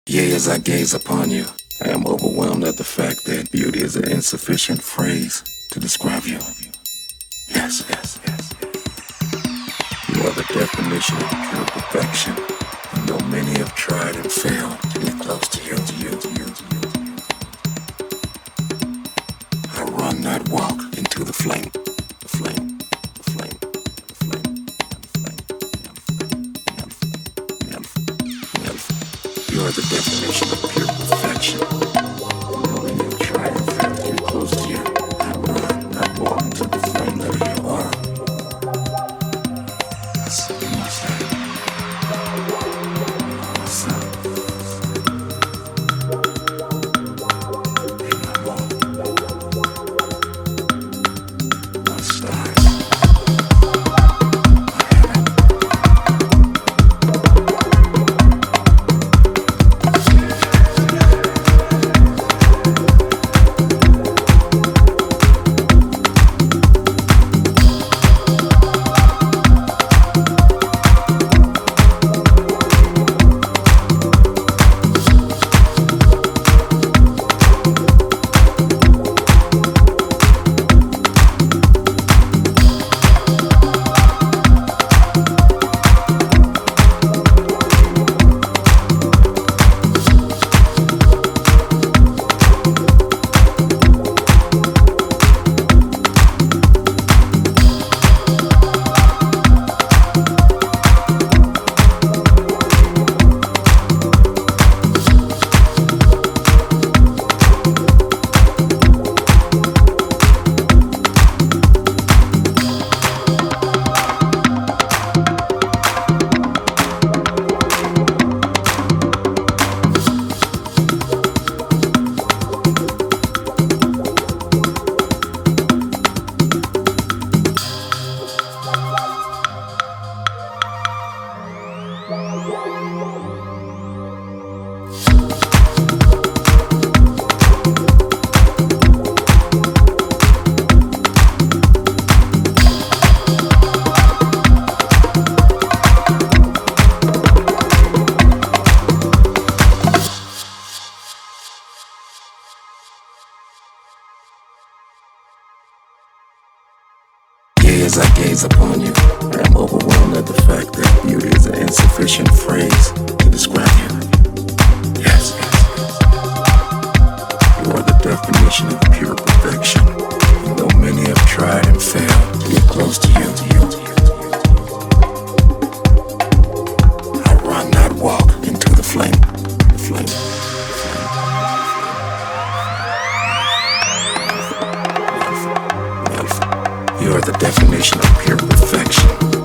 Yea, as I gaze upon you, I am overwhelmed at the fact that beauty is an insufficient phrase to describe you. Yes, yes, yes. You are the definition of pure perfection. And though many have tried and failed to get close to you, I run that walk into the flame, the flame, the flame, the flame, the flame. You are the definition of pure perfection. And though many have tried and failed to get close to you, I run that walk into the flame that you are. You must have. As I gaze upon you, I am overwhelmed at the fact that beauty is an insufficient phrase to describe you. Yes, yes, yes. You are the definition of pure perfection. And though many have tried and failed to get close to you, I run that walk into the flame, the flame. You are the definition of pure perfection.